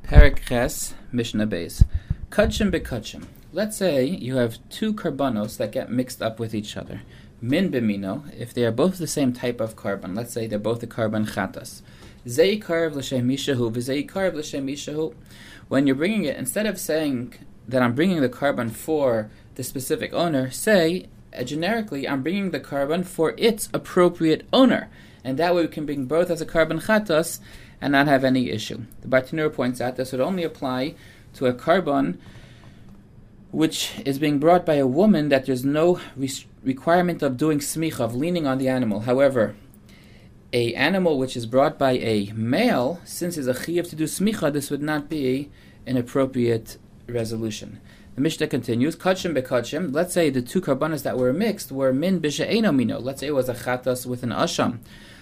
Perek Ches, Mishnah Beis. Kachim bekachim. Let's say you have two karbanos that get mixed up with each other. Min b'mino, if they are both the same type of carbon. Let's say they're both a carbon chatas. Zei karv l'shem mishahu, v'zei karv l'shem mishahu. When you're bringing it, instead of saying that I'm bringing the carbon for the specific owner, say generically, I'm bringing the carbon for its appropriate owner. And that way we can bring both as a carbon chatas and not have any issue. The Bartanura points out this would only apply to a carbon which is being brought by a woman that there's no requirement of doing smicha, of leaning on the animal. However, a animal which is brought by a male, since it's a chiyuv to do smicha, this would not be an appropriate resolution. The Mishnah continues, Kachim bekachim. Let's say the two karbanos that were mixed were min b'she'eno mino. Let's say it was a chatas with an asham,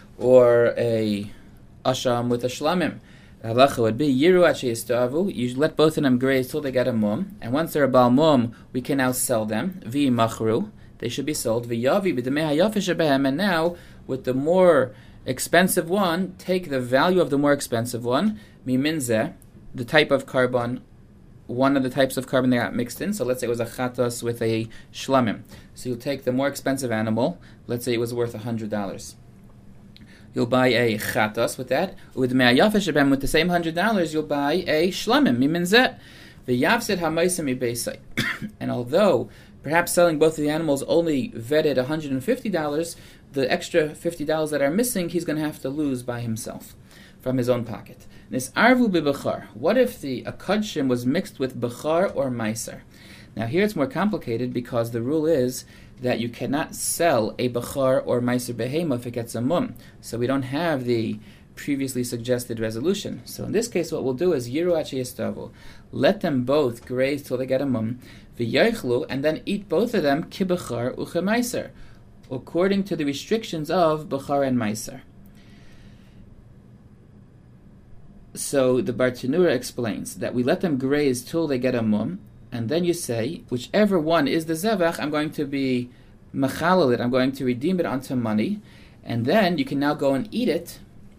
or a asham with a shlamim. The halacha would be yiru achi yistavu. You let both of them graze till they get a mum, and once they're a bal mum, we can now sell them. Vi machru, they should be sold. V'yavi b'demei hayafish behem, and now with the more expensive one, take the value of the more expensive one. Miminzeh, the type of carbon, one of the types of carbon they got mixed in. So let's say it was a chatas with a shlamim. So you'll take the more expensive animal. Let's say it was worth $100. You'll buy a chatas with that. With the same $100, you'll buy a shlamim. Miminzeh. V'yavsid hamaysim ibeisai. And although perhaps selling both of the animals only vetted $150, the extra $50 that are missing, he's going to have to lose by himself from his own pocket. This arvu b'bechar. What if a kudshim was mixed with bechar or meiser? Now here it's more complicated because the rule is that you cannot sell a bechar or meiser behema if it gets a mum. So we don't have the previously suggested resolution. So in this case, what we'll do is yiru achi yistavu. Let them both graze till they get a mum, v'yaychlu, and then eat both of them ki bechar uche meiser, according to the restrictions of bechar and meiser. So the Bartanura explains that we let them graze till they get a mum, and then you say, whichever one is the zevach, I'm going to be machalal it, I'm going to redeem it onto money, and then you can now go and eat it,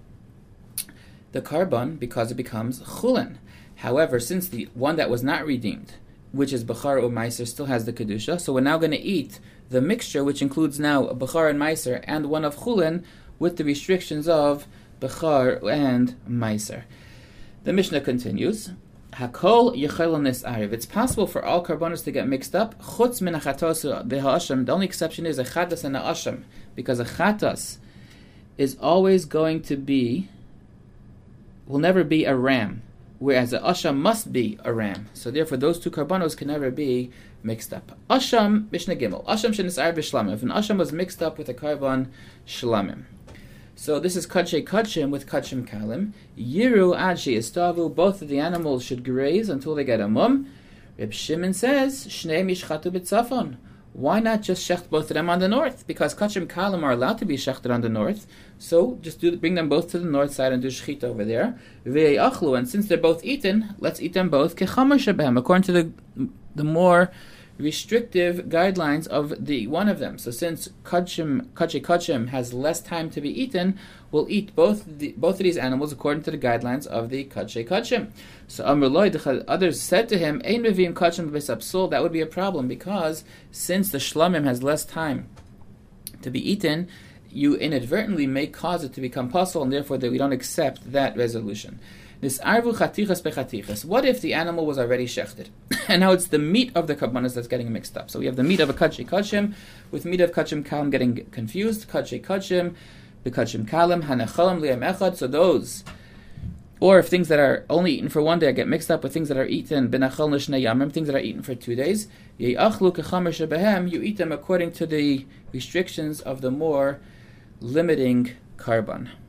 the carbon, because it becomes chulin. However, since the one that was not redeemed, which is bechar or meiser, still has the kedusha, so we're now going to eat the mixture, which includes now bechar and meiser, and one of chulin, with the restrictions of bechar and meiser. The Mishnah continues, Hakol yechel nis'ariv. It's possible for all karbonos to get mixed up. Chutz min achatos v'ha'asham. The only exception is a chatas and a asham, because a chatas is always going to be, will never be a ram, whereas a asham must be a ram. So therefore, those two karbonos can never be mixed up. Asham, Mishnah Gimel. Asham shenis'ariv b'shlamim. If an asham was mixed up with a carbon shlamim. So this is kadshe kachim with kachim kalim. Yiru adshi istavu. Both of the animals should graze until they get a mum. Reb Shimon says, Shnei mishchatu b'tzafon. Why not just shecht both of them on the north? Because kachim kalim are allowed to be shechted on the north. So just bring them both to the north side and do shechita over there. Ve'achlu. And since they're both eaten, let's eat them both kechamer shebehem, according to the more restrictive guidelines of the one of them. So since kachim has less time to be eaten, we'll eat both of these animals according to the guidelines of the kachim. So Amrullah, others said to him, Ein mevim kachim b'sapsul. That would be a problem because since the shlamim has less time to be eaten, you inadvertently may cause it to become puzzle, and therefore that we don't accept that resolution. This arvu chatichas bechatichas. What if the animal was already shechted, and now it's the meat of the karbanos that's getting mixed up? So we have the meat of a kachim kachim with meat of kachim kalim getting confused. Kachim kachim, bekachim kalim hanachalim liam echad. So those, or if things that are only eaten for one day get mixed up with things that are eaten benachal nishnei yamim, things that are eaten for 2 days. Ye'achlu kechamer shebehem. You eat them according to the restrictions of the more limiting carbon.